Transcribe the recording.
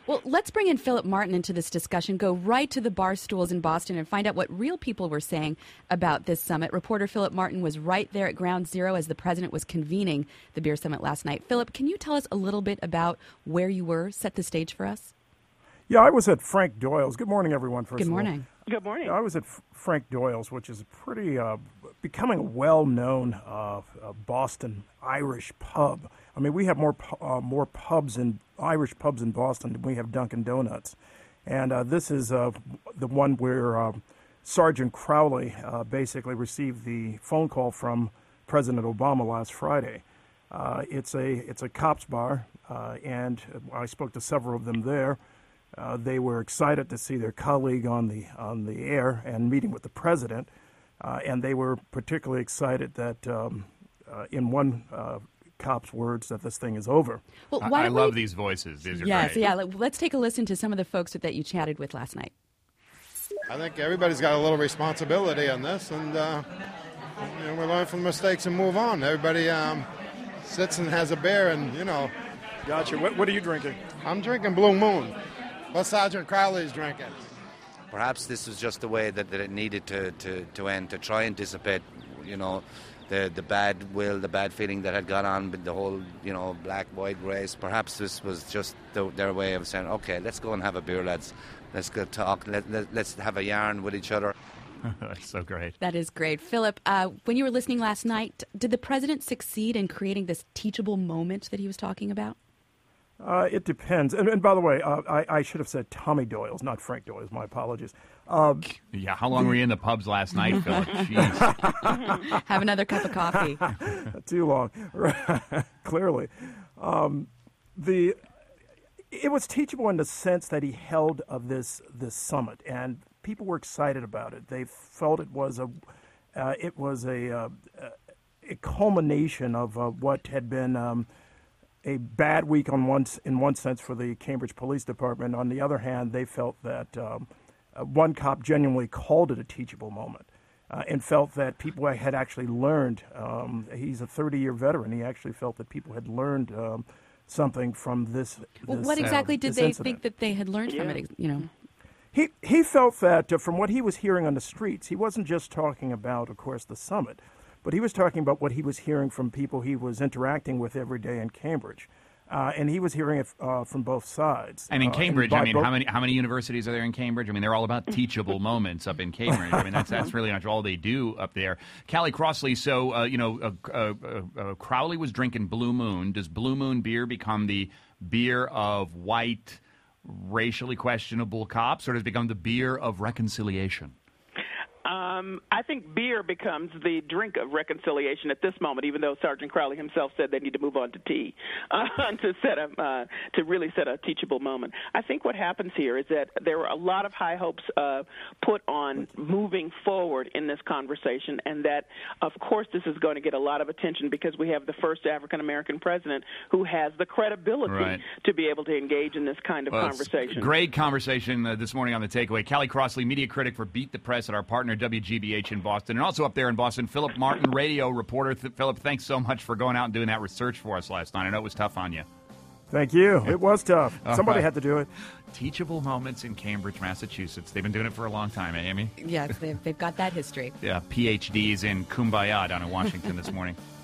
Well, let's bring in Philip Martin into this discussion, go right to the bar stools in Boston and find out what real people were saying about this summit. Reporter Philip Martin was right there at Ground Zero as the president was convening the beer summit last night. Philip, can you tell us a little bit about where you were? Set the stage for us. Yeah, I was at Frank Doyle's. Good morning, everyone, first Good of all. morning. Good morning. I was at Frank Doyle's, which is a pretty becoming a well-known Boston Irish pub. I mean, we have more pubs and Irish pubs in Boston than we have Dunkin' Donuts, and this is the one where Sergeant Crowley basically received the phone call from President Obama last Friday. It's a cops bar, and I spoke to several of them there. They were excited to see their colleague on the air and meeting with the president, and they were particularly excited that, in one cop's words, that this thing is over. Well, I love these voices. These are yes, great. yeah. Let's take a listen to some of the folks that you chatted with last night. I think everybody's got a little responsibility on this, and we learn from mistakes and move on. Everybody sits and has a beer, and Gotcha. What are you drinking? I'm drinking Blue Moon. What Sergeant Crowley's drinking. Perhaps this was just the way that it needed to end, to try and dissipate, the bad will, the bad feeling that had gone on with the whole, black-white race. Perhaps this was just their way of saying, okay, let's go and have a beer, lads. Let's go talk. Let's have a yarn with each other. That's so great. That is great. Philip, when you were listening last night, did the president succeed in creating this teachable moment that he was talking about? It depends. And by the way, I should have said Tommy Doyle's, not Frank Doyle's. My apologies. Yeah, how long were you in the pubs last night, Philip? Jeez. Have another cup of coffee. Too long. Clearly. It was teachable in the sense that he held of this summit, and people were excited about it. They felt it was a culmination of what had been a bad week in one sense for the Cambridge Police Department. On the other hand, they felt that one cop genuinely called it a teachable moment and felt that people had actually learned. He's a 30-year veteran. He actually felt that people had learned something from this. Well, what exactly did they incident. think that they had learned from it? He felt that from what he was hearing on the streets, he wasn't just talking about, of course, the summit, but he was talking about what he was hearing from people he was interacting with every day in Cambridge. And he was hearing it from both sides. And in Cambridge, how many universities are there in Cambridge? I mean, they're all about teachable moments up in Cambridge. I mean, that's really not all they do up there. Callie Crossley, so, Crowley was drinking Blue Moon. Does Blue Moon beer become the beer of white, racially questionable cops, or does it become the beer of reconciliation? I think beer becomes the drink of reconciliation at this moment, even though Sergeant Crowley himself said they need to move on to tea to really set a teachable moment. I think what happens here is that there were a lot of high hopes put on moving forward in this conversation, and that, of course, this is going to get a lot of attention because we have the first African-American president who has the credibility to be able to engage in this kind of conversation. Great conversation this morning on The Takeaway. Callie Crossley, media critic for Beat the Press at our partner WGBH in Boston, and also up there in Boston, Philip Martin, radio reporter. Philip, thanks so much for going out and doing that research for us last night. I know it was tough on you. Thank you. It was tough. Somebody had to do it. Teachable moments in Cambridge, Massachusetts. They've been doing it for a long time, Amy? Yes, they've got that history. Yeah, PhDs in Kumbaya down in Washington this morning.